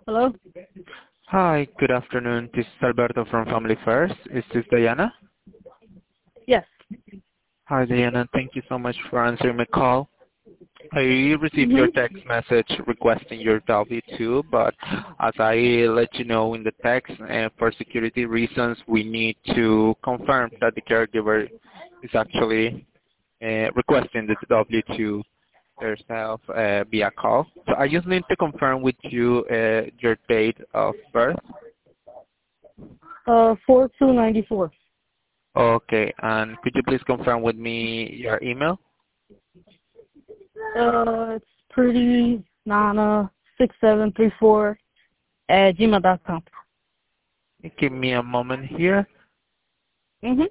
Hello? Hi, good afternoon. This is Alberto from Family First. Is this Diana? Yes. Hi, Diana. Thank you so much for answering my call. I received your Mm-hmm. text message requesting your W-2, but as I let you know in the text, for security reasons, we need to confirm that the caregiver is actually requesting the W-2 herself via call. So I just need to confirm with you your date of birth. 4294. Okay, and could you please confirm with me your email? It's pretty nana 6734 at gmail.com. Give me a moment here. Mm-hmm.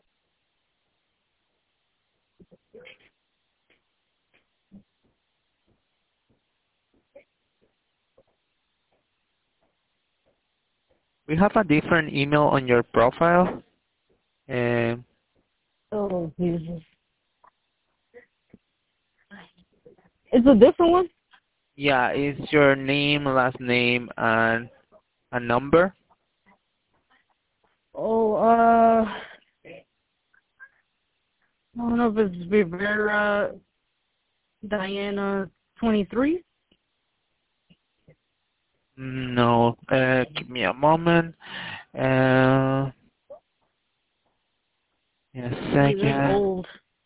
We have a different email on your profile. Um, Oh, Jesus. It's a different one? yeah, it's your name, last name, and a number. Oh, I don't know if it's Rivera Diana 23. No, give me a moment. Uh, a Geez, that's second. old.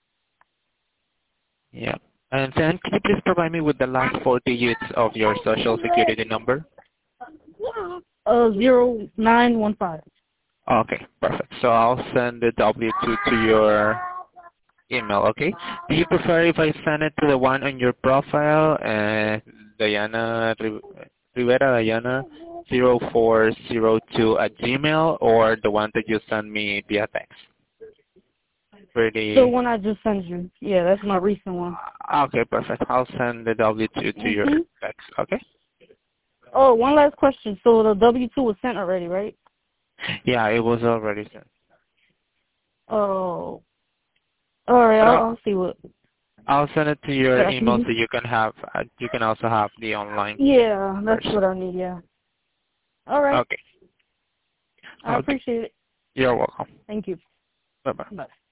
Yeah. And then can you please provide me with the last four digits of your social security number? 0915. Okay, perfect. So I'll send the W-2 to your email, okay? Do you prefer if I send it to the one on your profile, Diana Rivera Diana 0402 at Gmail, or the one that you send me via text? The Pretty. one I just sent you. Yeah, that's my recent one. Okay, perfect. I'll send the W-2 to your Mm-hmm. text, okay? Oh, one last question. So the W-2 was sent already, right? Yeah, it was already sent. Oh. All right, But I'll see what I'll send it to your I can email do. so you can also have the online Yeah, that's version. what I need, yeah. All right. Okay. I Okay. appreciate it. You're welcome. Thank you. Bye-bye. Bye.